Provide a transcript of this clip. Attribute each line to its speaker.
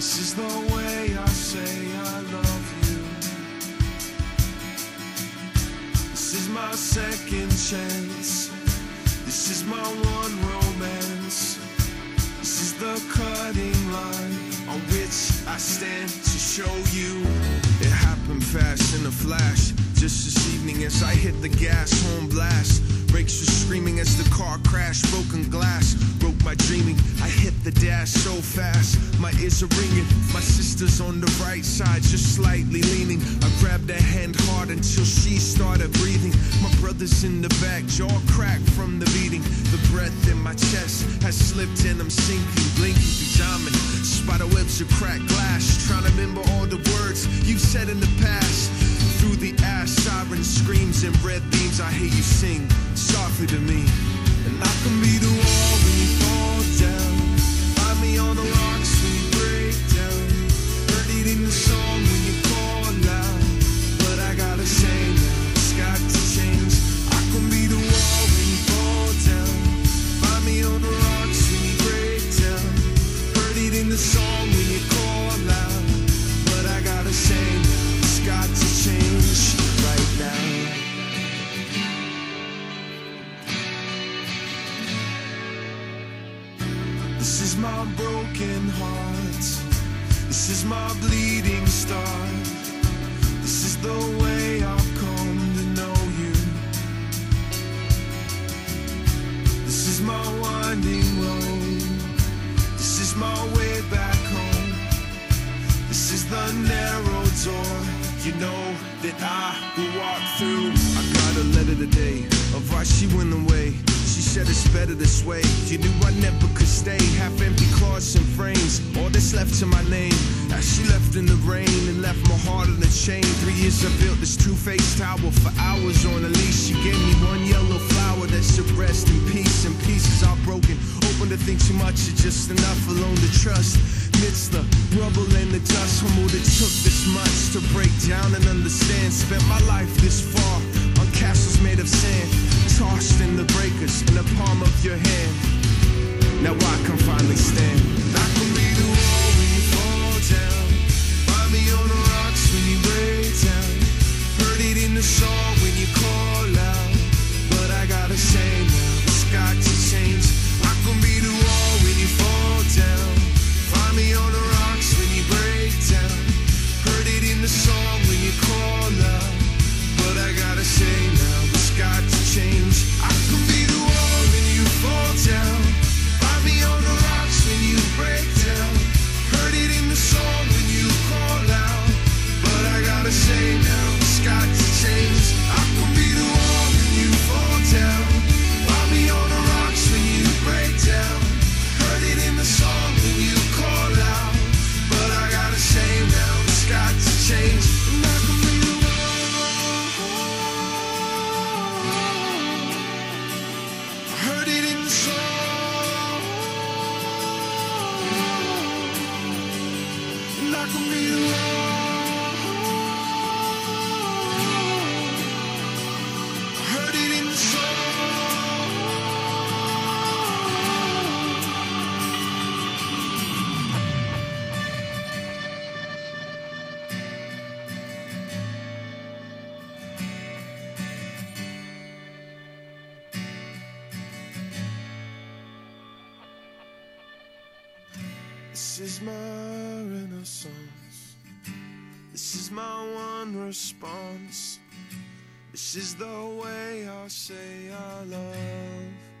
Speaker 1: This is the way I say I love you. This is my second chance. This is my one romance. This is the cutting line on which I stand to show you. It happened fast in a flash, just this evening as I hit the gas, home blast. Brakes were screaming as the car crashed, broken glass broke my dreaming. I hit the dash so fast, my ears are ringing. My sister's on the right side, just slightly leaning. I grabbed her hand hard until she started breathing. My brother's in the back, jaw cracked from the beating. The breath in my chest has slipped and I'm sinking, blinking, examining spider webs of cracked glass, trying to remember all the words you've said in the past. Through the ash, siren screams and red beams, I hear you sing softly to me. And I can be the wall when you fall down, find me on the rocks when you break down. Heard it in the song when you call out, but I gotta say now, it's got to change. I can be the wall when you fall down, find me on the rocks when you break down. Heard it in the song when you call out, but I gotta say now, it's got to change right now. This is my broken heart. This is my bleeding start. This is the way I've come to know you. This is my winding road. This is my way back home. This is the narrow door, you know, that I will walk through. I got a letter today of why she went away. She said it's better this way. You knew I never could stay. Half empty cloths and frames, all that's left to my name. As she left in the rain and left my heart on a chain. 3 years I built this two-faced tower for hours on a leash. She gave me one yellow flower that should rest in peace. And pieces are broken, open to think too much is just enough alone to trust. Midst the rubble and the dust, humbled it took this much to break down and understand. Spent my life this far on castles made of sand, tossed in the breakers in the palm of your hand. Now I can finally stand. I can be the wall when you fall down, find me on the rocks when you break down. Heard it in the song when you call out, but I gotta say now, it's got to change. I can be the wall when you fall down, find me on the rocks when you break down. Heard it in the song when you call out, but I gotta say now, it's got to change. I can be the wall when you fall down, find me on the rocks when you break down. Heard it in the song when you call out, but I gotta say now, it's got to change. I can be the wall when you fall down, find me on the rocks when you break down. Heard it in the song when you call out, but I gotta say now, it's got to change. And I can be the heard it in the song, and I can be the heard it in the song. This is my renaissance. This is my one response. This is the way I say I love.